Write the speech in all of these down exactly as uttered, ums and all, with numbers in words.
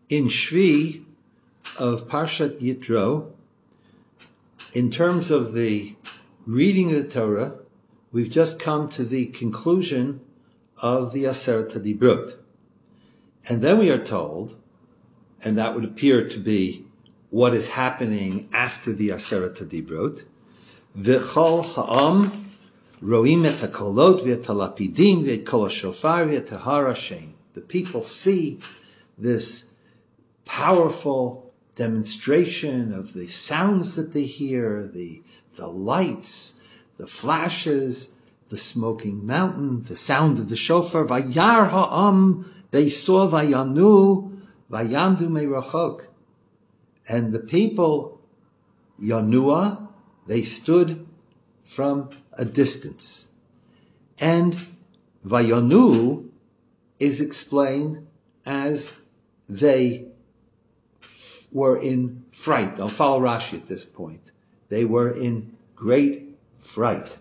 in Shvi of Parshat Yitro, in terms of the reading of the Torah, we've just come to the conclusion of the Aseret HaDibrot. And then we are told, and that would appear to be what is happening after the Aseret HaDibrot, V'chol ha'am ro'im et ha'kolot v'et ha'lapidim v'et kol ha'shofar v'et ha'har Hashem. The people see this powerful demonstration of the sounds that they hear, the, the lights, the flashes, the smoking mountain, the sound of the shofar. Vayar ha'am, they saw vayanu, vayamdu me'rachok. And the people, Yanua, they stood from a distance. And Vayanu is explained as they f- were in fright. I'll follow Rashi at this point. They were in great fright.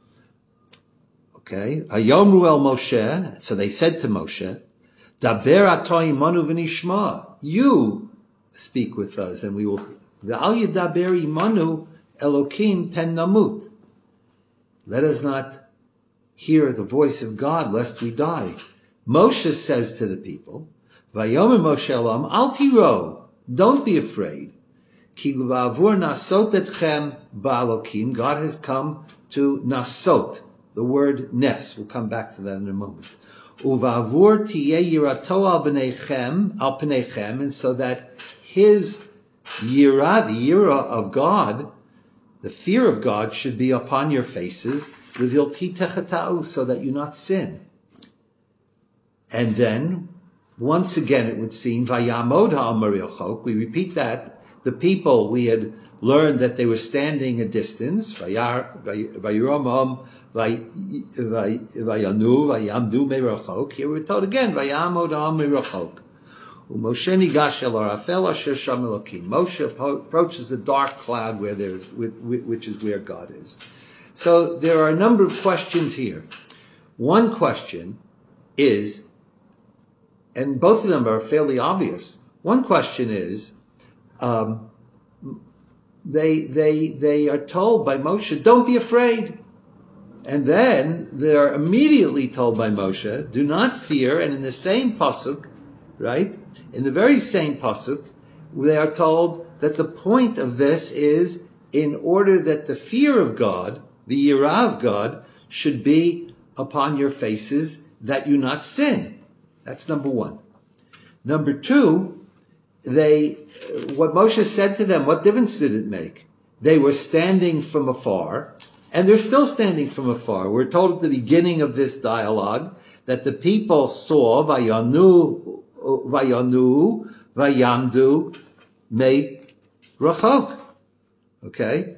Okay. Hayomru el Moshe, so they said to Moshe, Daber ato imanu v'nishma. You speak with us, and we will. V'al yedaber imanu Elokim pen namut. Let us not hear the voice of God lest we die. Moshe says to the people, Vayomer Moshe Elam al tiro, don't be afraid. Ki l'vavur nasot etchem ba'alokim. God has come to nasot, the word nes. We'll come back to that in a moment. Uvavur tiyeh yirato al b'neichem, al p'neichem, and so that his yirah, the yirah of God, the fear of God should be upon your faces, so that you not sin. And then, once again, it would seem, Vayamod ha'amar yochok, we repeat that, the people, we had learned that they were standing a distance, Vayiramam, Vayanu, Vayamdu me'rachok, here we're told again, Vayamod ha'amar yochok. Moshe nigash el arafel asher sham Elokim. Moshe approaches the dark cloud where there's, which is where God is. So there are a number of questions here. One question is, and both of them are fairly obvious. One question is, um, they they they are told by Moshe, don't be afraid. And then they are immediately told by Moshe, do not fear. And in the same pasuk, right? In the very same pasuk, they are told that the point of this is in order that the fear of God, the yirah of God, should be upon your faces, that you not sin. That's number one. Number two, they, what Moshe said to them, what difference did it make? They were standing from afar, and they're still standing from afar. We're told at the beginning of this dialogue that the people saw Vayanu, Vayanu, Vayamdu, Me, Rachok. Okay?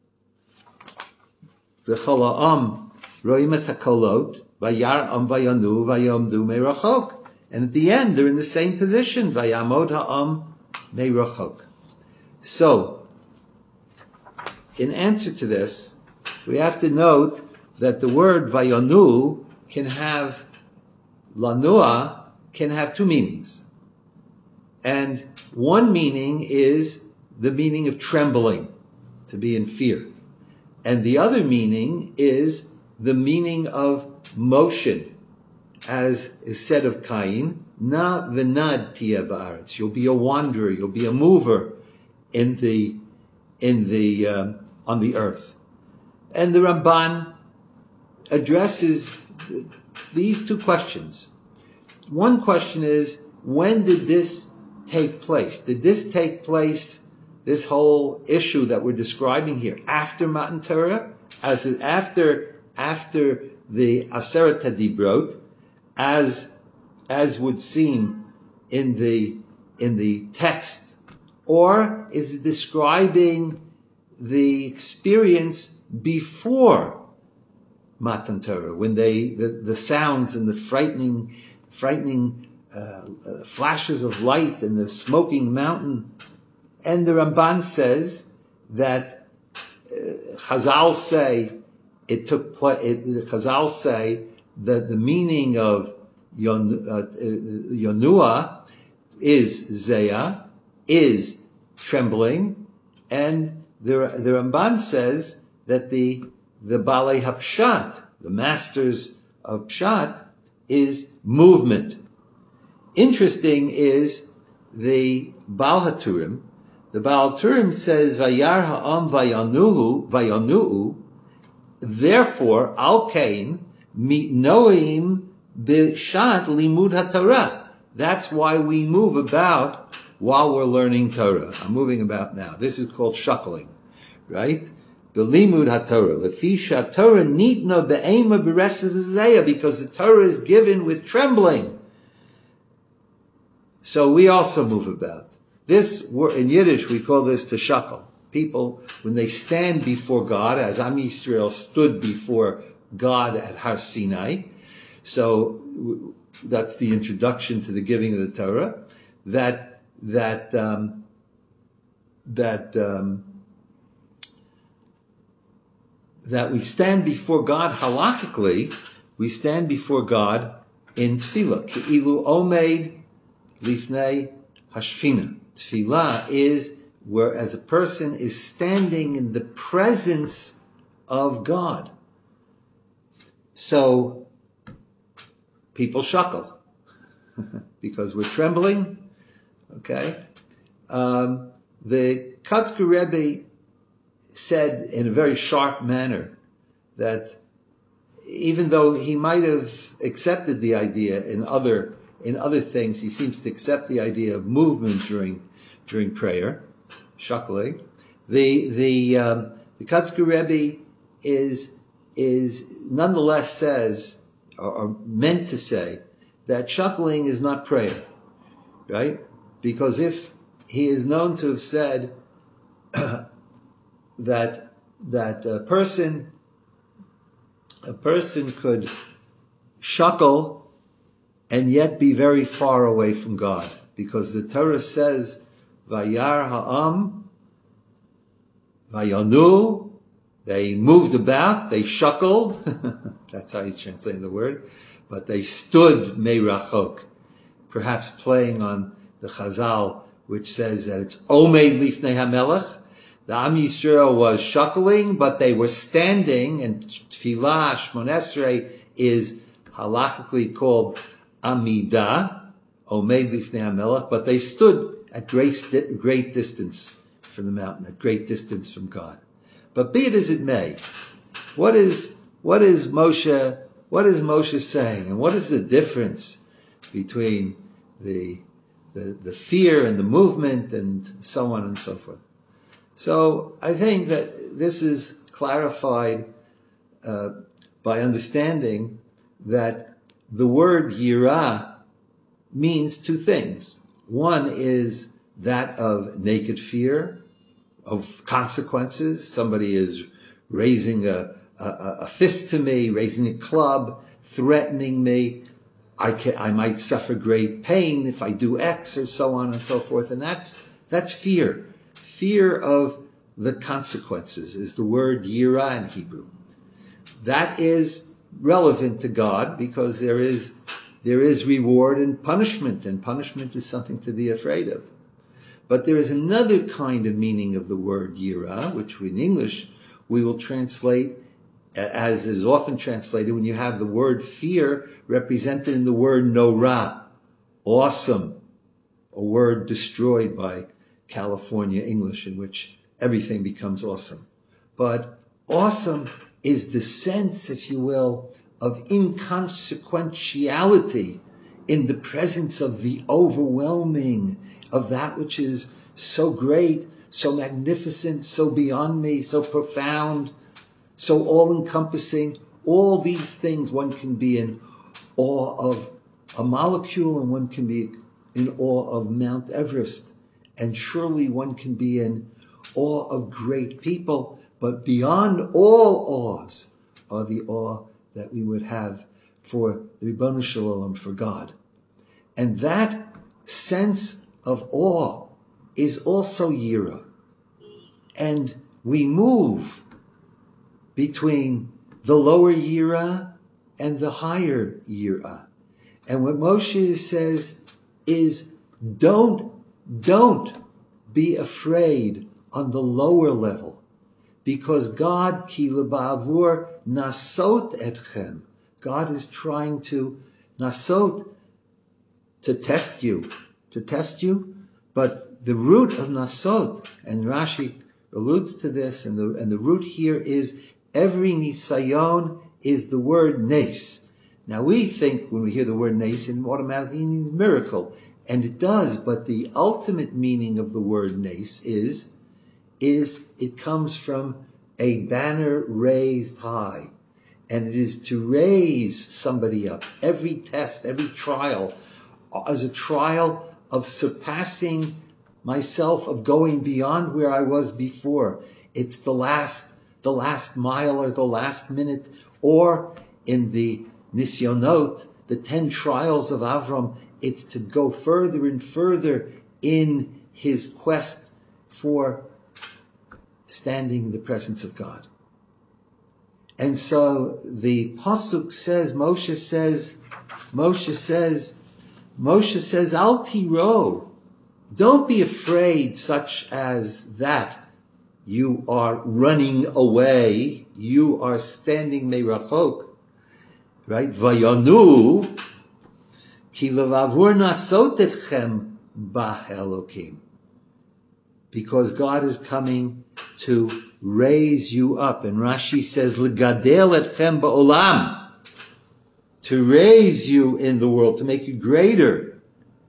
V'chola'am, ro'im et hakolot, Vayar'am Vayanu, Vayamdu, Me, Rachok. And at the end, they're in the same position, Vayamod ha'am, Me, Rachok. So, in answer to this, we have to note that the word Vayanu can have, lanua, can have two meanings. And one meaning is the meaning of trembling, to be in fear. And the other meaning is the meaning of motion, as is said of Cain, na v'nad tiyeh ba'aretz. You'll be a wanderer, you'll be a mover in the, in the, uh, on the earth. And the Ramban addresses these two questions. One question is, when did this take place? Did this take place, this whole issue that we're describing here, after Matan Torah, as after after the Aseret HaDibrot, as as would seem in the in the text, or is it describing the experience before Matan Torah, when they the, the sounds and the frightening frightening uh, uh, flashes of light and the smoking mountain? And the Ramban says that uh, Chazal say it took place. Chazal say that the meaning of yon, uh, Yonua is zeya, is trembling, and the, the Ramban says that the, the Balei HaPshat, the masters of Pshat, is movement. Interesting is the Baal HaTurim. The Baal HaTurim says, Vayar ha'am vayanuhu, vayanuhu, therefore, al kain, mitnoim b'shat limud haTorah. That's why we move about while we're learning Torah. I'm moving about now. This is called shuckling, right? B'limud haTorah. Lefi shaTorah nitna be'ema b'resav zeya, because the Torah is given with trembling. So we also move about. This, in Yiddish, we call this to shuckle. People, when they stand before God, as Am Yisrael stood before God at Har Sinai, so that's the introduction to the giving of the Torah, that, that, um, that, um, that we stand before God halachically, we stand before God in tefillah. Ke'ilu omeid lifnei hashchina. Tefillah is whereas a person is standing in the presence of God. So people shuckle because we're trembling. Okay, um, the Kotzker Rebbe said in a very sharp manner that even though he might have accepted the idea in other in other things, he seems to accept the idea of movement during during prayer, shuckling. The the um, the Kotzker Rebbe is is nonetheless says or, or meant to say that shuckling is not prayer, right? Because if he is known to have said that that a person a person could shuckle and yet be very far away from God, because the Torah says, "Vayar ha'am, vayanu," they moved about, they shuckled. That's how he's translating the word. But they stood meirachok, perhaps playing on the Chazal, which says that it's Omeid Lifnei HaMelech. The Am Yisrael was shuckling, but they were standing, and Tefillah, Shmon Esrei, is halachically called Amidah, Omeid Lifnei HaMelech, but they stood at great, great distance from the mountain, at great distance from God. But be it as it may, what is, what is Moshe, what is Moshe saying? And what is the difference between the, the, the fear and the movement and so on and so forth? So I think that this is clarified uh, by understanding that the word yirah means two things. One is that of naked fear, of consequences. Somebody is raising a, a, a fist to me, raising a club, threatening me. I can, I might suffer great pain if I do X, or so on and so forth. And that's, that's fear. Fear of the consequences is the word yirah in Hebrew. That is relevant to God because there is, there is reward and punishment, and punishment is something to be afraid of. But there is another kind of meaning of the word yirah, which in English we will translate as is often translated when you have the word fear represented in the word norah, awesome, a word destroyed by California English in which everything becomes awesome. But awesome is the sense, if you will, of inconsequentiality in the presence of the overwhelming, of that which is so great, so magnificent, so beyond me, so profound, so all-encompassing. All these things, one can be in awe of a molecule, and one can be in awe of Mount Everest. And surely one can be in awe of great people, but beyond all awes are the awe that we would have for the Ribono Shel Olam, for God. And that sense of awe is also yirah. And we move between the lower yirah and the higher yirah. And what Moshe says is Don't, don't be afraid on the lower level, because God, ki leba'avur nasot etchem, God is trying to nasot, to test you, to test you. But the root of nasot, and Rashi alludes to this, and the and the root here is every nisayon is the word nes. Now we think when we hear the word nes, it automatically means miracle, and it does. But the ultimate meaning of the word nes is is it comes from a banner raised high, and it is to raise somebody up. Every test, every trial, as a trial of surpassing myself, of going beyond where I was before. It's the last, the last mile or the last minute, or in the Nisyonot, the ten trials of Avram, it's to go further and further in his quest for standing in the presence of God. And so the Pasuk says, Moshe says, Moshe says, Moshe says, Al tiro, don't be afraid such as that. You are running away. You are standing merachok, right? Vayanu, ki levavur nasot etchem ba'elokim. Because God is coming to raise you up. And Rashi says, legadel etchem ba'olam. To raise you in the world, to make you greater,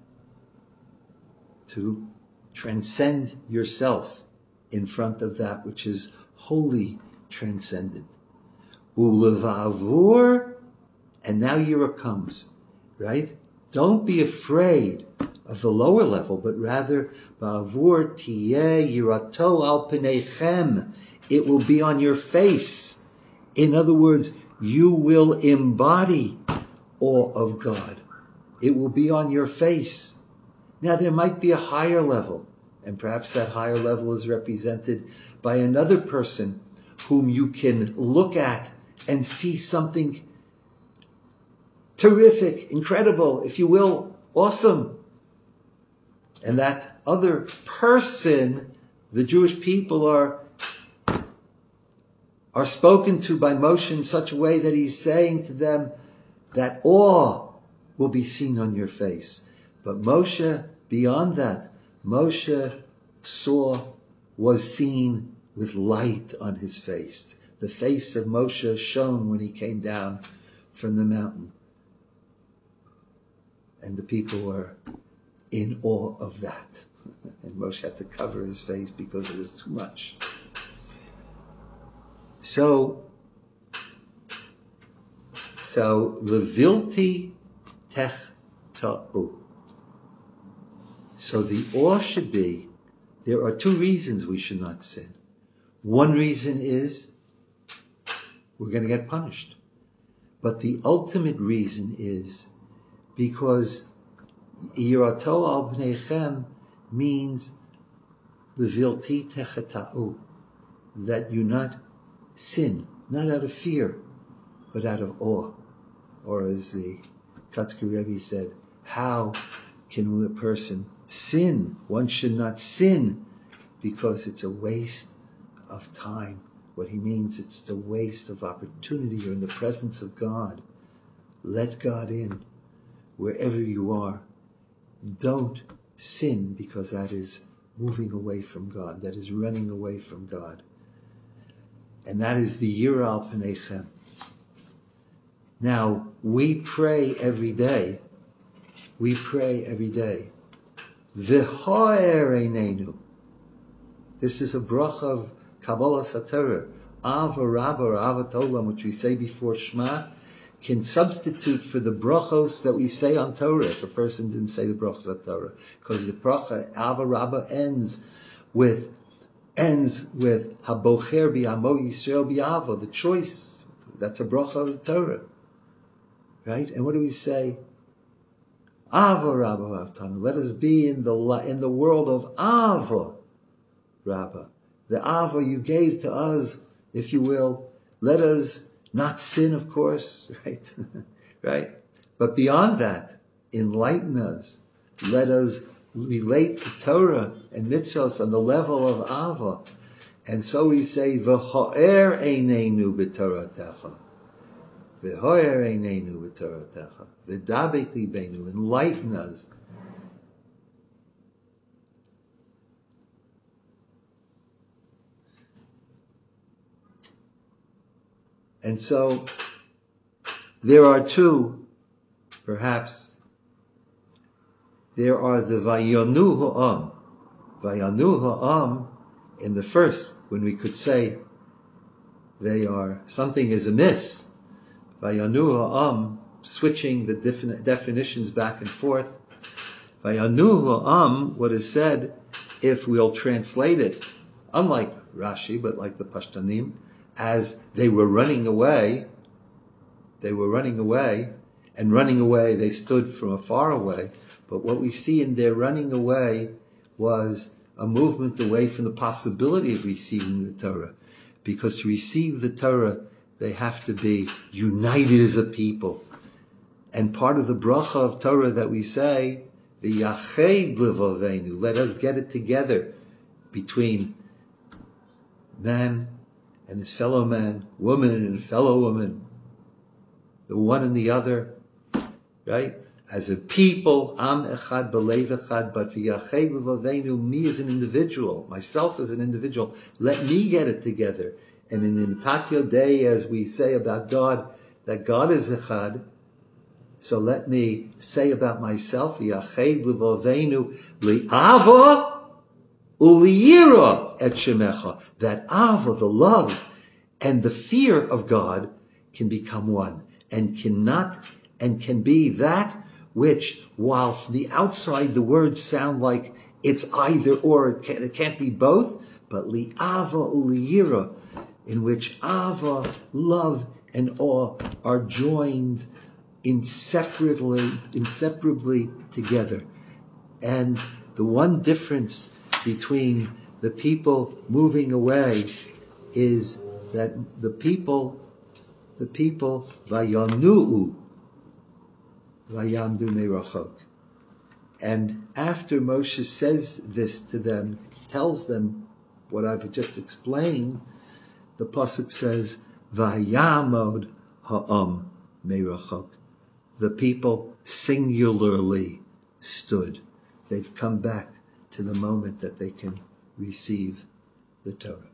to transcend yourself in front of that which is wholly transcendent. Ulevavur, and now Yira comes, right? Don't be afraid of the lower level, but rather, Ba'avur tiyeh yirato al penechem. It will be on your face. In other words, you will embody awe of God. It will be on your face. Now there might be a higher level, and perhaps that higher level is represented by another person whom you can look at and see something terrific, incredible, if you will, awesome. And that other person, the Jewish people are are spoken to by Moshe in such a way that he's saying to them that awe will be seen on your face. But Moshe, beyond that, Moshe saw, was seen with light on his face. The face of Moshe shone when he came down from the mountain. And the people were in awe of that. And Moshe had to cover his face because it was too much. So, so levilti tech ta'u. So the awe should be, there are two reasons we should not sin. One reason is we're going to get punished. But the ultimate reason is because yirato al pneichem means levilti techeta'u, that you not sin, not out of fear, but out of awe. Or as the Kotzker Rebbe said, how can a person sin? One should not sin because it's a waste of time. What he means, it's a waste of opportunity. You're in the presence of God. Let God in wherever you are. Don't sin because that is moving away from God. That is running away from God. And that is the Yira al Penechem. Now, we pray every day. We pray every day. V'ho'er einenu. This is a bracha of Kabbalah Satorah. Ava Rabba or Ava Tolam, which we say before Shema, can substitute for the brachos that we say on Torah if a person didn't say the brachos on Torah. Because the bracha, Ava Rabba, ends with ends with Habocher bi'amo Yisrael bi'avo, the choice. That's a bracha of the Torah. Right? And what do we say? Ava Rabba Avtanu. Let us be in the in the world of Ava Rabba. The Ava you gave to us, if you will. Let us not sin, of course, right? Right? But beyond that, enlighten us. Let us relate to Torah and mitzvos on the level of Ava. And so we say, V'ho'er eineinu b'toratecha. V'ho'er eineinu b'toratecha. V'dabek libeinu. Enlighten us. And so, there are two, perhaps, there are the Vayanu Ha'am. Vayanu Ha'am, in the first, when we could say they are, something is amiss. Vayanu Ha'am, switching the defin- definitions back and forth. Vayanu Ha'am, what is said, if we'll translate it, unlike Rashi, but like the Pashtanim, as they were running away, they were running away, and running away they stood from afar away. But what we see in their running away was a movement away from the possibility of receiving the Torah. Because to receive the Torah, they have to be united as a people. And part of the bracha of Torah that we say, V'yached levavenu, let us get it together between man and his fellow man, woman and fellow woman, the one and the other, right? As a people, am echad b'lev echad, but v'yached levavenu, me as an individual, myself as an individual, let me get it together. And in the Patio Day, as we say about God, that God is echad, so let me say about myself, v'yached levavenu li'ava uliyira et shemecha, that ava, the love, and the fear of God can become one, and cannot, and can be that which, while from the outside the words sound like it's either or, it can't, it can't be both, but li'ava uliyira, in which ava, love, and awe are joined inseparably, inseparably together. And the one difference between the people moving away is that the people, the people, vayanu'u, vayamdu merachok. And after Moshe says this to them, tells them what I've just explained, the pasuk says, vayamod ha'am merachok. The people singularly stood. They've come back to the moment that they can receive the Torah.